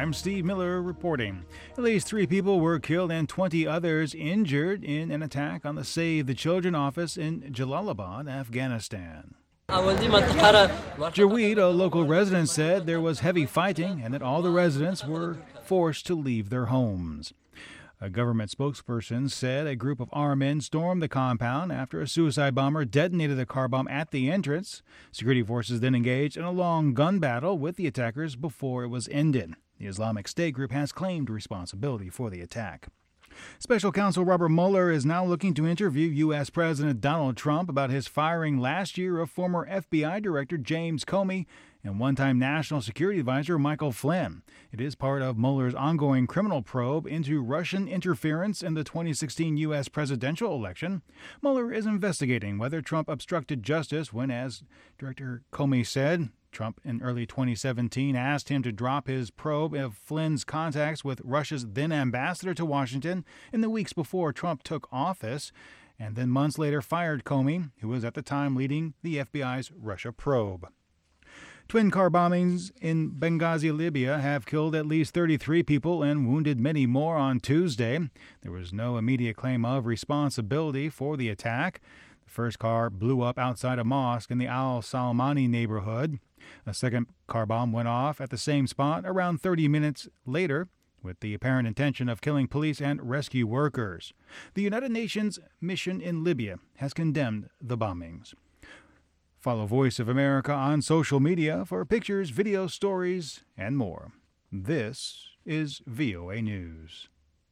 I'm Steve Miller reporting. At least 3 people were killed and 20 others injured in an attack on the Save the Children office in Jalalabad, Afghanistan. Jaweed, a local resident, said there was heavy fighting and that all the residents were forced to leave their homes. A government spokesperson said a group of armed men stormed the compound after a suicide bomber detonated a car bomb at the entrance. Security forces then engaged in a long gun battle with the attackers before it was ended. The Islamic State group has claimed responsibility for the attack. Special counsel Robert Mueller is now looking to interview U.S. President Donald Trump about his firing last year of former FBI Director James Comey and one-time National Security Advisor Michael Flynn. It is part of Mueller's ongoing criminal probe into Russian interference in the 2016 U.S. presidential election. Mueller is investigating whether Trump obstructed justice when, as Director Comey said, Trump in early 2017 asked him to drop his probe of Flynn's contacts with Russia's then ambassador to Washington in the weeks before Trump took office, and then months later fired Comey, who was at the time leading the FBI's Russia probe. Twin car bombings in Benghazi, Libya, have killed at least 33 people and wounded many more on Tuesday. There was no immediate claim of responsibility for the attack. The first car blew up outside a mosque in the Al Salmani neighborhood. A second car bomb went off at the same spot around 30 minutes later, with the apparent intention of killing police and rescue workers. The United Nations mission in Libya has condemned the bombings. Follow Voice of America on social media for pictures, video stories, and more. This is VOA News.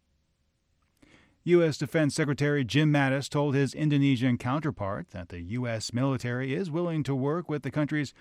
U.S. Defense Secretary Jim Mattis told his Indonesian counterpart that the U.S. military is willing to work with the country's